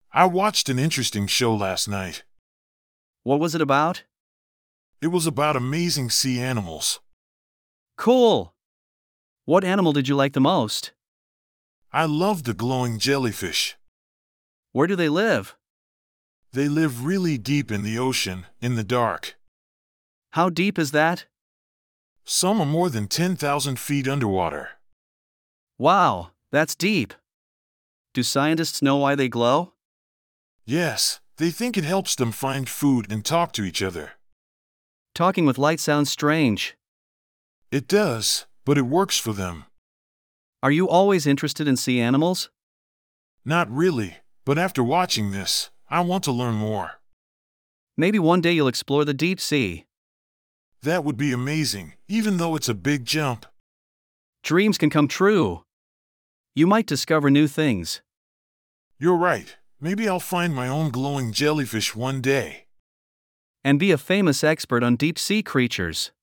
I watched an interesting show last night. What was it about? It was about amazing sea animals. Cool! What animal did you like the most? I loved the glowing jellyfish. Where do they live? They live really deep in the ocean, in the dark. How deep is that? Some are more than 10,000 feet underwater. Wow, that's deep. Do scientists know why they glow? Yes, they think it helps them find food and talk to each other. Talking with light sounds strange. It does, but it works for them. Are you always interested in sea animals? Not really, but after watching this, I want to learn more. Maybe one day you'll explore the deep sea. That would be amazing, even though it's a big jump. Dreams can come true. You might discover new things. You're right, maybe I'll find my own glowing jellyfish one day. And be a famous expert on deep sea creatures.